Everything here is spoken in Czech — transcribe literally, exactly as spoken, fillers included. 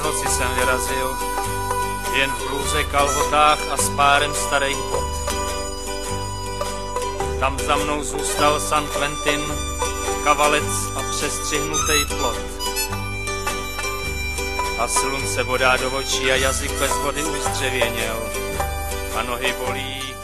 noci jsem vyrazil, jen v blůze, kalhotách a s párem starých bot. Tam za mnou zůstal San Quentin, kavalec a přestřihnutý plot. A slunce bodá do očí a jazyk bez vody už zdřevěněl a nohy bolí